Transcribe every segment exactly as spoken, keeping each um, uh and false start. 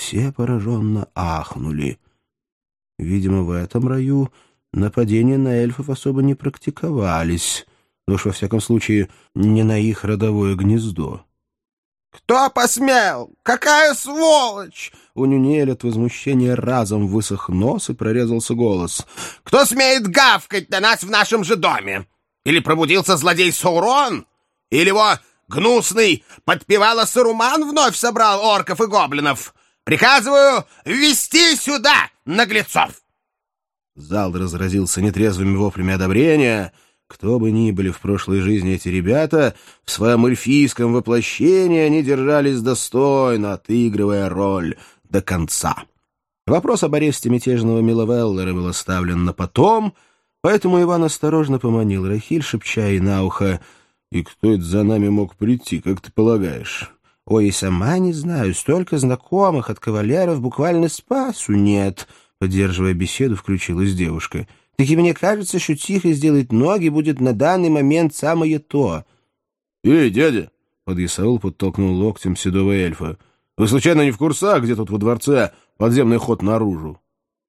все пораженно ахнули. Видимо, в этом раю нападения на эльфов особо не практиковались, но уж во всяком случае не на их родовое гнездо. «Кто посмел? Какая сволочь!» У Нюниэля от возмущения разом высох нос и прорезался голос. «Кто смеет гавкать на нас в нашем же доме? Или пробудился злодей Саурон? Или его гнусный подпевало Саруман вновь собрал орков и гоблинов? Приказываю ввести сюда наглецов!» Зал разразился нетрезвыми воплями одобрения. Кто бы ни были в прошлой жизни эти ребята, в своем эльфийском воплощении они держались достойно, отыгрывая роль до конца. Вопрос об аресте мятежного Миловеллера был оставлен на потом, поэтому Иван осторожно поманил Рахиль, шепча ей на ухо: «И кто это за нами мог прийти, как ты полагаешь?» «Ой, и сама не знаю, столько знакомых от кавалеров буквально спасу нет», — поддерживая беседу, включилась девушка. «Так и мне кажется, что тихо сделать ноги будет на данный момент самое то». «Эй, дядя!» — подъясаул подтолкнул локтем седого эльфа. «Вы случайно не в курсах, где тут во дворце подземный ход наружу?»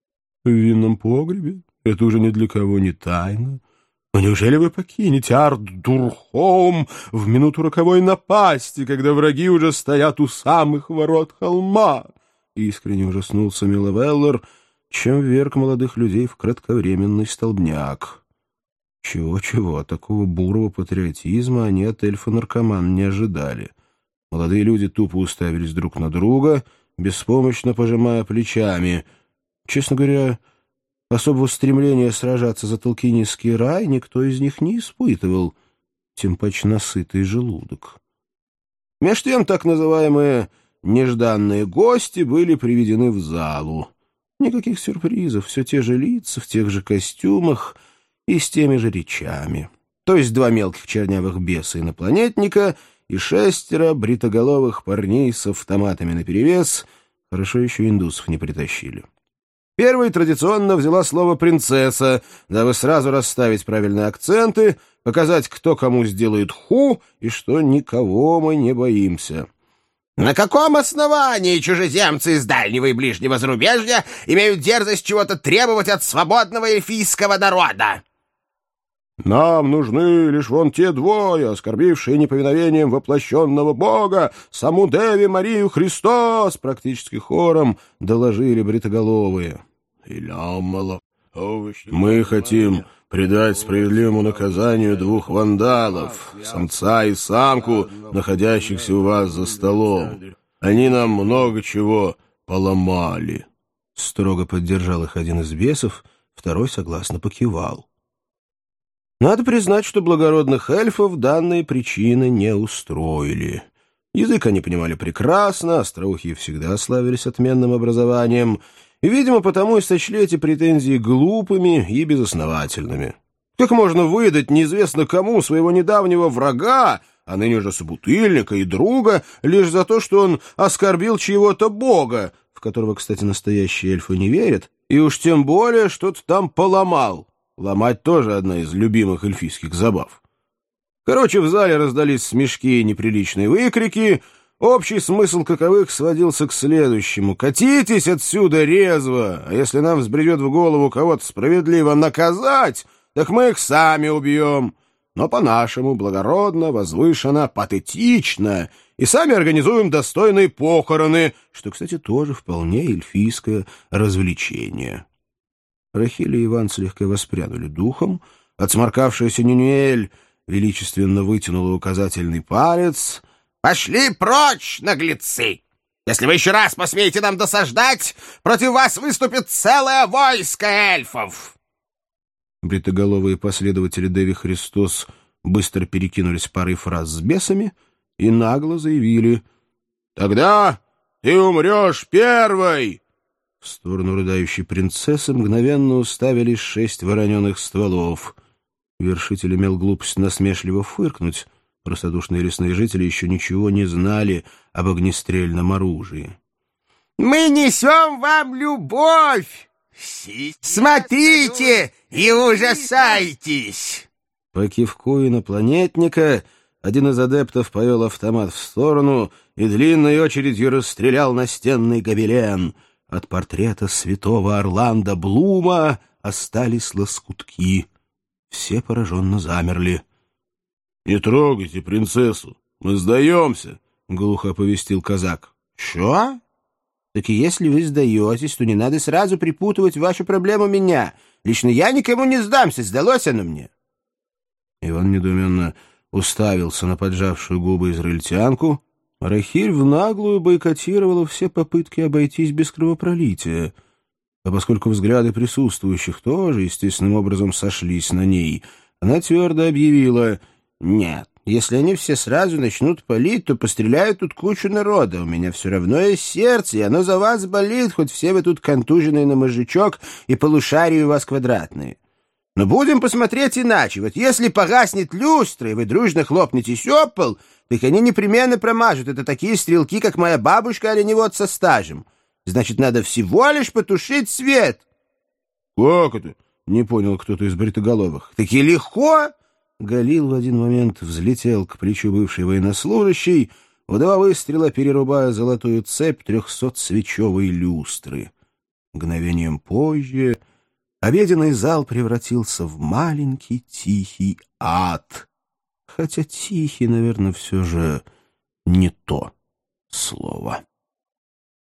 «В винном погребе? Это уже ни для кого не тайна. Но неужели вы покинете Арт-Дурхолм в минуту роковой напасти, когда враги уже стоят у самых ворот холма?» Искренне ужаснулся Миловеллер, чем вверг молодых людей в кратковременный столбняк. Чего-чего, такого бурого патриотизма они от эльфа-наркомана не ожидали. Молодые люди тупо уставились друг на друга, беспомощно пожимая плечами. Честно говоря, особого стремления сражаться за Толкинийский рай никто из них не испытывал, тем паче на сытый желудок. Меж тем так называемые нежданные гости были приведены в залу. Никаких сюрпризов, все те же лица, в тех же костюмах и с теми же речами. То есть два мелких чернявых беса-инопланетника и шестеро бритоголовых парней с автоматами наперевес. Хорошо еще индусов не притащили. Первой традиционно взяла слово принцесса, дабы сразу расставить правильные акценты, показать, кто кому сделает ху и что никого мы не боимся. «На каком основании чужеземцы из дальнего и ближнего зарубежья имеют дерзость чего-то требовать от свободного эльфийского народа?» «Нам нужны лишь вон те двое, оскорбившие неповиновением воплощенного Бога, саму Деви Марию Христос!» практически хором доложили бритоголовые. «Мы хотим предать справедливому наказанию двух вандалов, самца и самку, находящихся у вас за столом. Они нам много чего поломали». Строго поддержал их один из бесов, второй согласно покивал. Надо признать, что благородных эльфов данные причины не устроили. Язык они понимали прекрасно, остроухие всегда славились отменным образованием, и, видимо, потому и сочли эти претензии глупыми и безосновательными. Как можно выдать неизвестно кому своего недавнего врага, а ныне же собутыльника и друга, лишь за то, что он оскорбил чьего-то бога, в которого, кстати, настоящие эльфы не верят, и уж тем более что-то там поломал? Ломать тоже одна из любимых эльфийских забав. Короче, в зале раздались смешки и неприличные выкрики. Общий смысл каковых сводился к следующему: «Катитесь отсюда резво, а если нам взбредет в голову кого-то справедливо наказать, так мы их сами убьем, но по-нашему, благородно, возвышенно, патетично, и сами организуем достойные похороны», что, кстати, тоже вполне эльфийское развлечение. Рахиль и Иван слегка воспрянули духом. Отсморкавшаяся Нюниэль величественно вытянула указательный палец. «Пошли прочь, наглецы! Если вы еще раз посмеете нам досаждать, против вас выступит целое войско эльфов!» Бритоголовые последователи Деви Христос быстро перекинулись парой фраз с бесами и нагло заявили: «Тогда ты умрешь первой!» В сторону рыдающей принцессы мгновенно уставились шесть вороненых стволов. Вершитель имел глупость насмешливо фыркнуть. Простодушные лесные жители еще ничего не знали об огнестрельном оружии. «Мы несем вам любовь! Смотрите и ужасайтесь!» По кивку инопланетника один из адептов повел автомат в сторону и длинной очередью расстрелял настенный гобелен. От портрета святого Орландо Блума остались лоскутки. Все пораженно замерли. — Не трогайте принцессу, мы сдаемся, — глухо оповестил казак. — Что? Так и если вы сдаетесь, то не надо сразу припутывать в вашу проблему меня. Лично я никому не сдамся, сдалось оно мне. Иван недоуменно уставился на поджавшую губы израильтянку. Рахиль в наглую бойкотировала все попытки обойтись без кровопролития. А поскольку взгляды присутствующих тоже естественным образом сошлись на ней, она твердо объявила: «Нет, если они все сразу начнут палить, то постреляют тут кучу народа. У меня все равно есть сердце, и оно за вас болит, хоть все вы тут контуженные на мозжечок и полушарии у вас квадратные. Но будем посмотреть иначе. Вот если погаснет люстра, и вы дружно хлопнетесь об пол, так они непременно промажут. Это такие стрелки, как моя бабушка оленевод со стажем. Значит, надо всего лишь потушить свет». «Как это?» — не понял кто-то из бритоголовых. «Таки легко!» Галил в один момент взлетел к плечу бывшей военнослужащей, в два выстрела перерубая золотую цепь трехсотсвечевой люстры. Мгновением позже обеденный зал превратился в маленький тихий ад. Хотя тихий, наверное, все же не то слово.